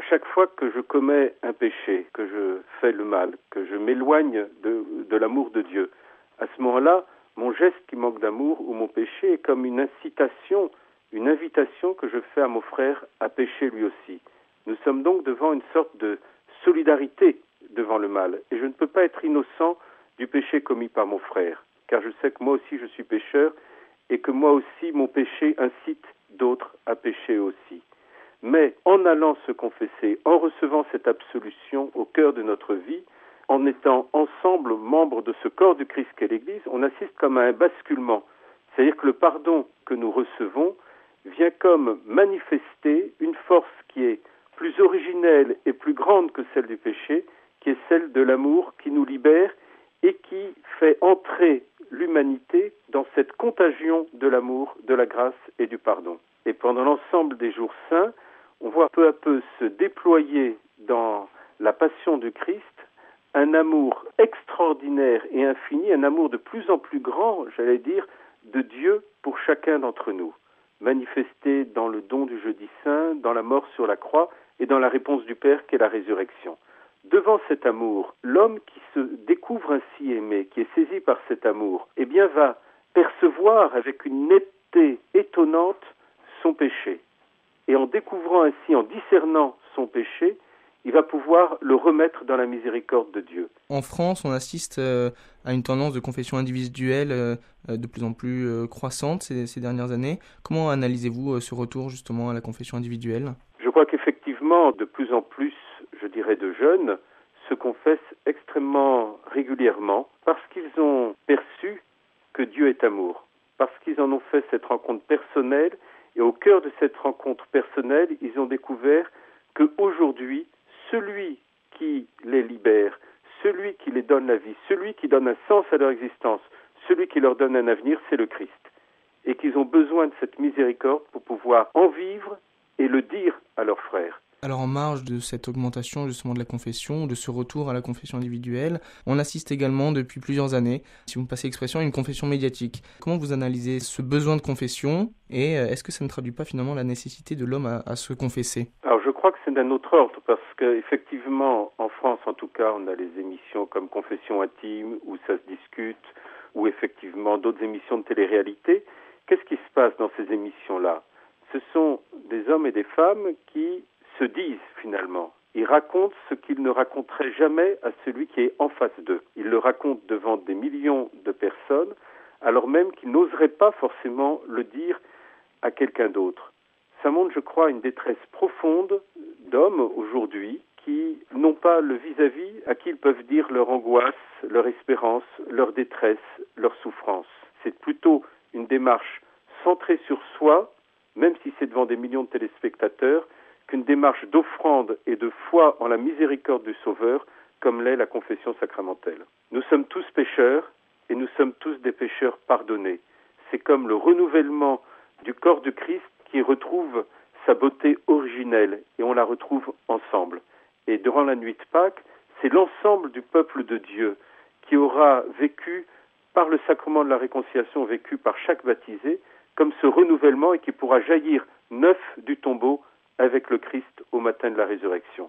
chaque fois que je commets un péché, que je fais le mal, que je m'éloigne de l'amour de Dieu, à ce moment-là, mon geste qui manque d'amour ou mon péché est comme une incitation, une invitation que je fais à mon frère à pécher lui aussi. Nous sommes donc devant une sorte de solidarité devant le mal. Et je ne peux pas être innocent du péché commis par mon frère, car je sais que moi aussi je suis pécheur et que moi aussi mon péché incite d'autres à pécher aussi. Mais en allant se confesser, en recevant cette absolution au cœur de notre vie, en étant ensemble membres de ce corps du Christ qu'est l'Église, on assiste comme à un basculement. C'est-à-dire que le pardon que nous recevons vient comme manifester une force qui est plus originelle et plus grande que celle du péché, qui est celle de l'amour qui nous libère et qui fait entrer l'humanité dans cette contagion de l'amour, de la grâce et du pardon. Et pendant l'ensemble des jours saints, on voit peu à peu se déployer dans la passion du Christ un amour extraordinaire et infini, un amour de plus en plus grand, j'allais dire, de Dieu pour chacun d'entre nous, manifesté dans le don du jeudi saint, dans la mort sur la croix et dans la réponse du Père qu'est la résurrection. Devant cet amour, l'homme qui se découvre ainsi aimé, qui est saisi par cet amour, eh bien va percevoir avec une netteté étonnante son péché. Et en découvrant ainsi, en discernant son péché, il va pouvoir le remettre dans la miséricorde de Dieu. En France, on assiste à une tendance de confession individuelle de plus en plus croissante ces dernières années. Comment analysez-vous ce retour justement à la confession individuelle ? Je crois qu'effectivement, de plus en plus, je dirais, de jeunes se confessent extrêmement régulièrement parce qu'ils ont perçu que Dieu est amour, parce qu'ils en ont fait cette rencontre personnelle et au cœur de cette rencontre personnelle, ils ont découvert qu'aujourd'hui, celui qui les libère, celui qui les donne la vie, celui qui donne un sens à leur existence, celui qui leur donne un avenir, c'est le Christ. Et qu'ils ont besoin de cette miséricorde pour pouvoir en vivre et le dire à leurs frères. Alors en marge de cette augmentation justement de la confession, de ce retour à la confession individuelle, on assiste également depuis plusieurs années, si vous me passez l'expression, à une confession médiatique. Comment vous analysez ce besoin de confession et est-ce que ça ne traduit pas finalement la nécessité de l'homme à se confesser ? Alors je crois que c'est d'un autre ordre parce qu'effectivement en France en tout cas on a les émissions comme Confession intime où ça se discute ou effectivement d'autres émissions de télé-réalité. Qu'est-ce qui se passe dans ces émissions-là ? Ce sont des hommes et des femmes qui se disent finalement. Ils racontent ce qu'ils ne raconteraient jamais à celui qui est en face d'eux. Ils le racontent devant des millions de personnes, alors même qu'ils n'oseraient pas forcément le dire à quelqu'un d'autre. Ça montre, je crois, une détresse profonde d'hommes aujourd'hui qui n'ont pas le vis-à-vis à qui ils peuvent dire leur angoisse, leur espérance, leur détresse, leur souffrance. C'est plutôt une démarche centrée sur soi, même si c'est devant des millions de téléspectateurs, qu'une démarche d'offrande et de foi en la miséricorde du Sauveur, comme l'est la confession sacramentelle. Nous sommes tous pécheurs et nous sommes tous des pécheurs pardonnés. C'est comme le renouvellement du corps du Christ qui retrouve sa beauté originelle et on la retrouve ensemble. Et durant la nuit de Pâques, c'est l'ensemble du peuple de Dieu qui aura vécu par le sacrement de la réconciliation vécu par chaque baptisé comme ce renouvellement et qui pourra jaillir neuf du tombeau avec le Christ au matin de la résurrection.